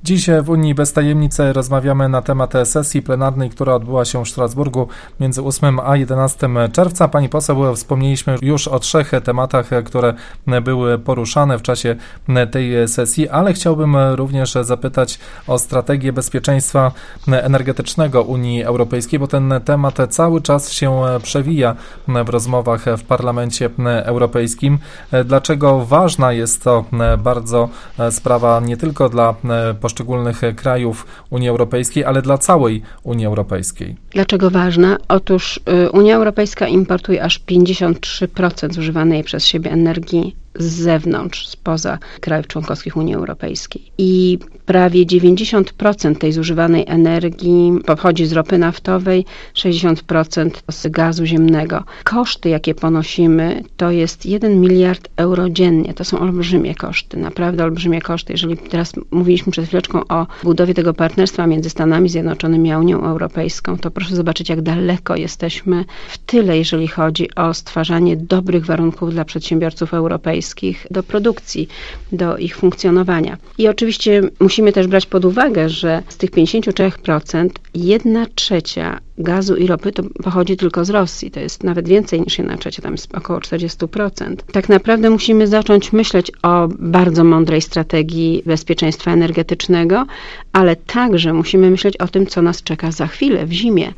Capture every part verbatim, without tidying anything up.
Dziś w Unii bez tajemnicy rozmawiamy na temat sesji plenarnej, która odbyła się w Strasburgu między ósmego a jedenastego czerwca. Pani poseł, wspomnieliśmy już o trzech tematach, które były poruszane w czasie tej sesji, ale chciałbym również zapytać o strategię bezpieczeństwa energetycznego Unii Europejskiej, bo ten temat cały czas się przewija w rozmowach w Parlamencie Europejskim. Dlaczego ważna jest to bardzo sprawa nie tylko dla poszczególnych krajów Unii Europejskiej, ale dla całej Unii Europejskiej? Dlaczego ważna? Otóż Unia Europejska importuje aż pięćdziesiąt trzy procent zużywanej przez siebie energii z zewnątrz, spoza krajów członkowskich Unii Europejskiej. I prawie dziewięćdziesiąt procent tej zużywanej energii pochodzi z ropy naftowej, sześćdziesiąt procent z gazu ziemnego. Koszty, jakie ponosimy, to jest jeden miliard euro dziennie. To są olbrzymie koszty, naprawdę olbrzymie koszty. Jeżeli teraz mówiliśmy przed chwileczką o budowie tego partnerstwa między Stanami Zjednoczonymi a Unią Europejską, to proszę zobaczyć, jak daleko jesteśmy w tyle, jeżeli chodzi o stwarzanie dobrych warunków dla przedsiębiorców europejskich, do produkcji, do ich funkcjonowania. I oczywiście musimy też brać pod uwagę, że z tych pięćdziesiąt trzy procent jedna trzecia gazu i ropy to pochodzi tylko z Rosji. To jest nawet więcej niż jedna trzecia, tam jest około czterdzieści procent. Tak naprawdę musimy zacząć myśleć o bardzo mądrej strategii bezpieczeństwa energetycznego, ale także musimy myśleć o tym, co nas czeka za chwilę, w zimie.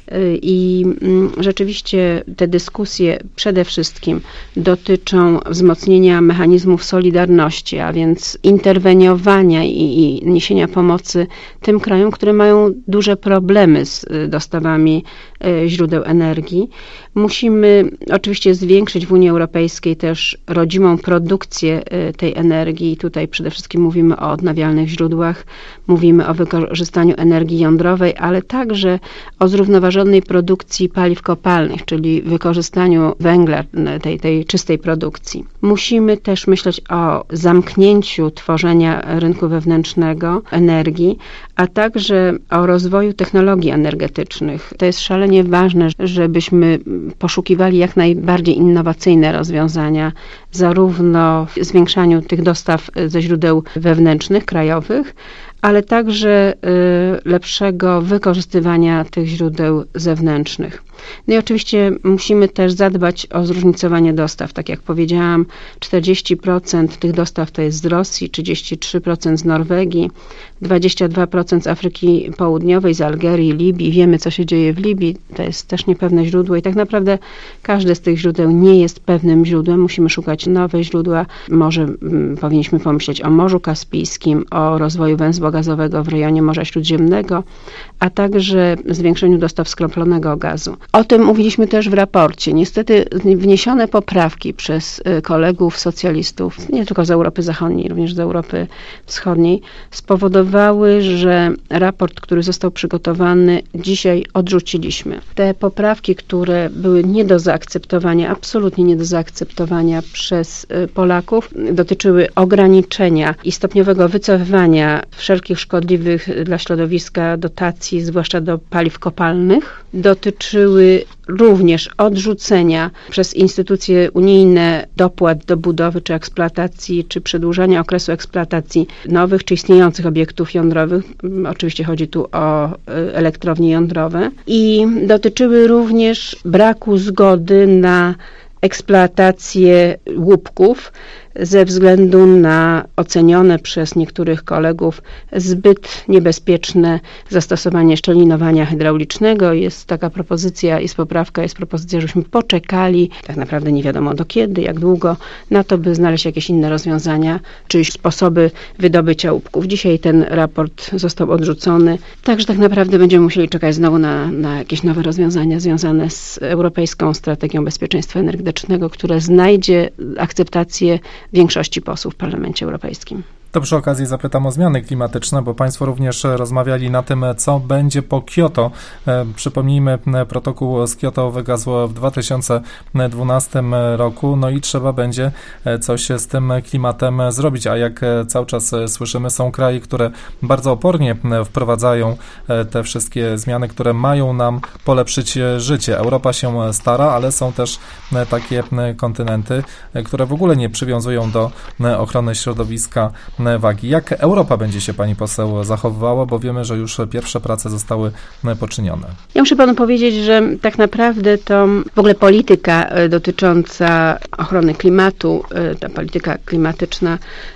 I rzeczywiście te dyskusje przede wszystkim dotyczą wzmocnienia mechanizmów solidarności, a więc interweniowania i, i niesienia pomocy tym krajom, które mają duże problemy z dostawami źródeł energii. Musimy oczywiście zwiększyć w Unii Europejskiej też rodzimą produkcję tej energii. Tutaj przede wszystkim mówimy o odnawialnych źródłach, mówimy o wykorzystaniu energii jądrowej, ale także o zrównoważonej produkcji paliw kopalnych, czyli wykorzystaniu węgla, tej, tej czystej produkcji. Musimy też myśleć o zamknięciu tworzenia rynku wewnętrznego energii, a także o rozwoju technologii energetycznych. To jest szalenie ważne, żebyśmy poszukiwali jak najbardziej innowacyjne rozwiązania, zarówno w zwiększaniu tych dostaw ze źródeł wewnętrznych, krajowych, ale także lepszego wykorzystywania tych źródeł zewnętrznych. No i oczywiście musimy też zadbać o zróżnicowanie dostaw. Tak jak powiedziałam, czterdzieści procent tych dostaw to jest z Rosji, trzydzieści trzy procent z Norwegii, dwadzieścia dwa procent z Afryki Południowej, z Algierii, Libii. Wiemy, co się dzieje w Libii. To jest też niepewne źródło i tak naprawdę każde z tych źródeł nie jest pewnym źródłem. Musimy szukać nowe źródła. Może m, powinniśmy pomyśleć o Morzu Kaspijskim, o rozwoju węzła gazowego w rejonie Morza Śródziemnego, a także zwiększeniu dostaw skroplonego gazu. O tym mówiliśmy też w raporcie. Niestety wniesione poprawki przez kolegów socjalistów, nie tylko z Europy Zachodniej, również z Europy Wschodniej, spowodowały, że raport, który został przygotowany, dzisiaj odrzuciliśmy. Te poprawki, które były nie do zaakceptowania, absolutnie nie do zaakceptowania przez Polaków, dotyczyły ograniczenia i stopniowego wycofywania wszelkich szkodliwych dla środowiska dotacji, zwłaszcza do paliw kopalnych. Dotyczyły również odrzucenia przez instytucje unijne dopłat do budowy czy eksploatacji, czy przedłużania okresu eksploatacji nowych czy istniejących obiektów jądrowych. Oczywiście chodzi tu o elektrownie jądrowe. I dotyczyły również braku zgody na eksploatację łupków ze względu na ocenione przez niektórych kolegów zbyt niebezpieczne zastosowanie szczelinowania hydraulicznego. Jest taka propozycja, jest poprawka, jest propozycja, żebyśmy poczekali, tak naprawdę nie wiadomo do kiedy, jak długo, na to, by znaleźć jakieś inne rozwiązania, czy sposoby wydobycia łupków. Dzisiaj ten raport został odrzucony, także tak naprawdę będziemy musieli czekać znowu na, na jakieś nowe rozwiązania związane z Europejską Strategią Bezpieczeństwa Energetycznego, które znajdzie akceptację większości posłów w Parlamencie Europejskim. To przy okazji zapytam o zmiany klimatyczne, bo Państwo również rozmawiali na tym, co będzie po Kioto. Przypomnijmy, protokół z Kioto wygasł w dwa tysiące dwunastym roku, no i trzeba będzie coś z tym klimatem zrobić, a jak cały czas słyszymy, są kraje, które bardzo opornie wprowadzają te wszystkie zmiany, które mają nam polepszyć życie. Europa się stara, ale są też takie kontynenty, które w ogóle nie przywiązują do ochrony środowiska wagi. Jak Europa będzie się, pani poseł, zachowywała, bo wiemy, że już pierwsze prace zostały poczynione. Ja muszę panu powiedzieć, że tak naprawdę to w ogóle polityka dotycząca ochrony klimatu, ta polityka klimatyczna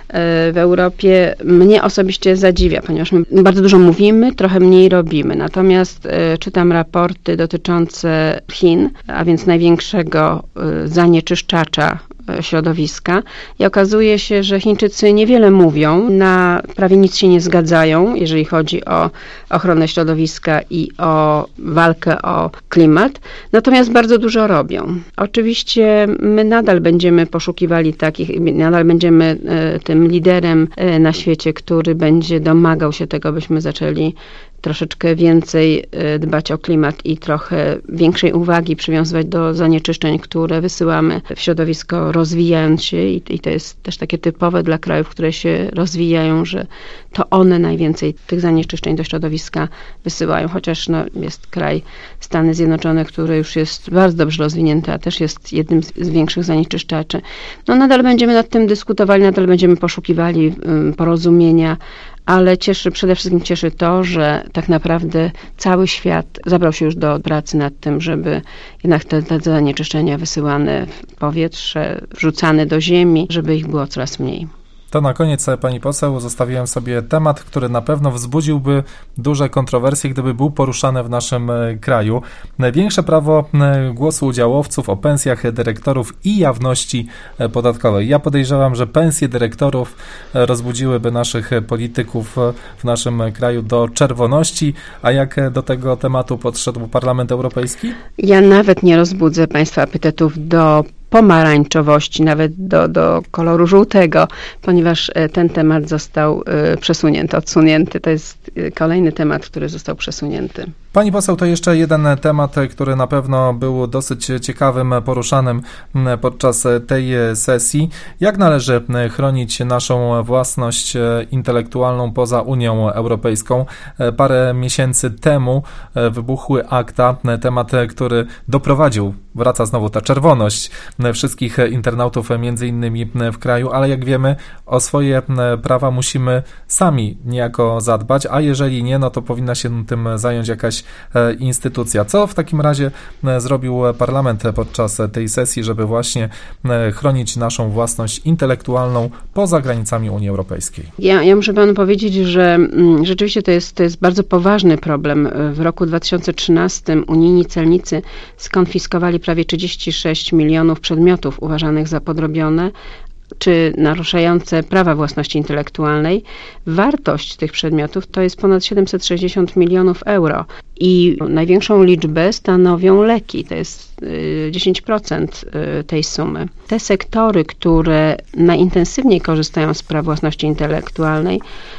w Europie mnie osobiście zadziwia, ponieważ my bardzo dużo mówimy, trochę mniej robimy. Natomiast czytam raporty dotyczące Chin, a więc największego zanieczyszczacza środowiska i okazuje się, że Chińczycy niewiele mówią, na prawie nic się nie zgadzają, jeżeli chodzi o ochronę środowiska i o walkę o klimat, natomiast bardzo dużo robią. Oczywiście my nadal będziemy poszukiwali takich, nadal będziemy tym liderem na świecie, który będzie domagał się tego, byśmy zaczęli troszeczkę więcej dbać o klimat i trochę większej uwagi przywiązywać do zanieczyszczeń, które wysyłamy w środowisko, rozwijając się i, i to jest też takie typowe dla krajów, które się rozwijają, że to one najwięcej tych zanieczyszczeń do środowiska wysyłają, chociaż no, jest kraj Stany Zjednoczone, który już jest bardzo dobrze rozwinięty, a też jest jednym z, z większych zanieczyszczaczy. No nadal będziemy nad tym dyskutowali, nadal będziemy poszukiwali um, porozumienia, ale cieszy, przede wszystkim cieszy to, że tak naprawdę cały świat zabrał się już do pracy nad tym, żeby jednak te, te zanieczyszczenia wysyłane w powietrze, wrzucane do ziemi, żeby ich było coraz mniej. To na koniec, pani poseł, zostawiłem sobie temat, który na pewno wzbudziłby duże kontrowersje, gdyby był poruszany w naszym kraju. Większe prawo głosu udziałowców o pensjach dyrektorów i jawności podatkowej. Ja podejrzewam, że pensje dyrektorów rozbudziłyby naszych polityków w naszym kraju do czerwoności. A jak do tego tematu podszedł Parlament Europejski? Ja nawet nie rozbudzę państwa apetytów do pomarańczowości, nawet do, do koloru żółtego, ponieważ ten temat został przesunięty, odsunięty. To jest kolejny temat, który został przesunięty. Pani poseł, to jeszcze jeden temat, który na pewno był dosyć ciekawym, poruszanym podczas tej sesji. Jak należy chronić naszą własność intelektualną poza Unią Europejską? Parę miesięcy temu wybuchły akta, temat, który doprowadził, wraca znowu ta czerwoność wszystkich internautów, między innymi w kraju, ale jak wiemy, o swoje prawa musimy sami niejako zadbać, a jeżeli nie, no to powinna się tym zająć jakaś instytucja. Co w takim razie zrobił Parlament podczas tej sesji, żeby właśnie chronić naszą własność intelektualną poza granicami Unii Europejskiej? Ja, ja muszę panu powiedzieć, że rzeczywiście to jest, to jest bardzo poważny problem. W roku dwa tysiące trzynastym unijni celnicy skonfiskowali prawie trzydzieści sześć milionów przedmiotów uważanych za podrobione czy naruszające prawa własności intelektualnej. Wartość tych przedmiotów to jest ponad siedemset sześćdziesiąt milionów euro i największą liczbę stanowią leki, to jest dziesięć procent tej sumy. Te sektory, które najintensywniej korzystają z praw własności intelektualnej,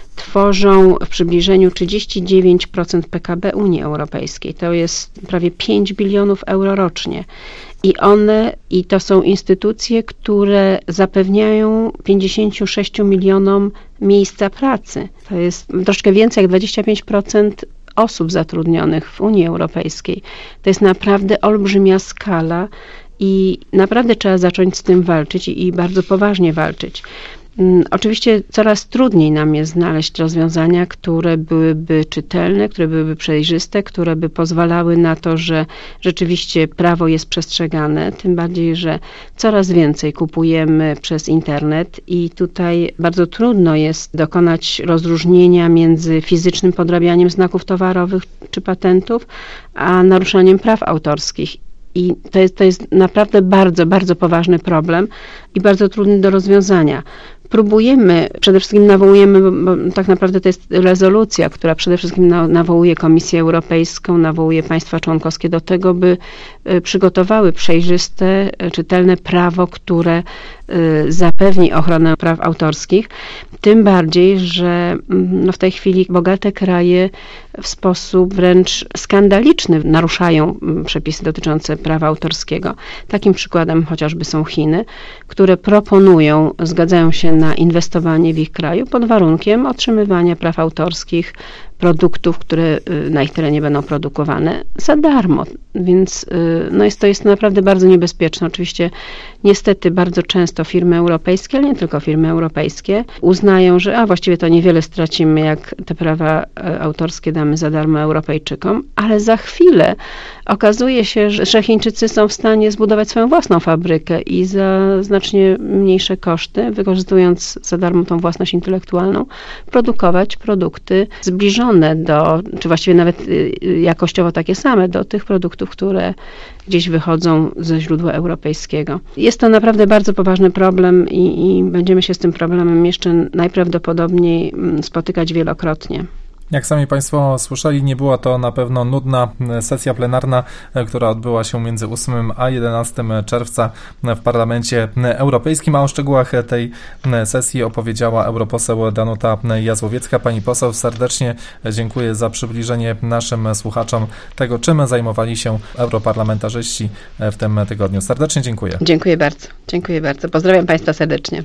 tworzą w przybliżeniu trzydzieści dziewięć procent P K B Unii Europejskiej. To jest prawie pięć bilionów euro rocznie. I one, i to są instytucje, które zapewniają pięćdziesięciu sześciu milionom miejsca pracy. To jest troszkę więcej jak dwadzieścia pięć procent osób zatrudnionych w Unii Europejskiej. To jest naprawdę olbrzymia skala i naprawdę trzeba zacząć z tym walczyć i, i bardzo poważnie walczyć. Oczywiście coraz trudniej nam jest znaleźć rozwiązania, które byłyby czytelne, które byłyby przejrzyste, które by pozwalały na to, że rzeczywiście prawo jest przestrzegane, tym bardziej, że coraz więcej kupujemy przez internet i tutaj bardzo trudno jest dokonać rozróżnienia między fizycznym podrabianiem znaków towarowych czy patentów, a naruszaniem praw autorskich. I to jest, to jest naprawdę bardzo, bardzo poważny problem i bardzo trudny do rozwiązania. Próbujemy, przede wszystkim nawołujemy, bo tak naprawdę to jest rezolucja, która przede wszystkim nawołuje Komisję Europejską, nawołuje państwa członkowskie do tego, by przygotowały przejrzyste, czytelne prawo, które zapewni ochronę praw autorskich. Tym bardziej, że no w tej chwili bogate kraje w sposób wręcz skandaliczny naruszają przepisy dotyczące prawa autorskiego. Takim przykładem chociażby są Chiny, które proponują, zgadzają się na inwestowanie w ich kraju pod warunkiem otrzymywania praw autorskich produktów, które na ich terenie będą produkowane za darmo. Więc no jest, to jest naprawdę bardzo niebezpieczne. Oczywiście niestety bardzo często firmy europejskie, ale nie tylko firmy europejskie, uznają, że a właściwie to niewiele stracimy, jak te prawa autorskie damy za darmo Europejczykom, ale za chwilę okazuje się, że Chińczycy są w stanie zbudować swoją własną fabrykę i za znacznie mniejsze koszty, wykorzystując za darmo tą własność intelektualną, produkować produkty zbliżone do, czy właściwie nawet jakościowo takie same, do tych produktów, które gdzieś wychodzą ze źródła europejskiego. Jest to naprawdę bardzo poważny problem i, i będziemy się z tym problemem jeszcze najprawdopodobniej spotykać wielokrotnie. Jak sami Państwo słyszeli, nie była to na pewno nudna sesja plenarna, która odbyła się między ósmego a jedenastego czerwca w Parlamencie Europejskim, a o szczegółach tej sesji opowiedziała europoseł Danuta Jazłowiecka. Pani poseł, serdecznie dziękuję za przybliżenie naszym słuchaczom tego, czym zajmowali się europarlamentarzyści w tym tygodniu. Serdecznie dziękuję. Dziękuję bardzo. Dziękuję bardzo. Pozdrawiam Państwa serdecznie.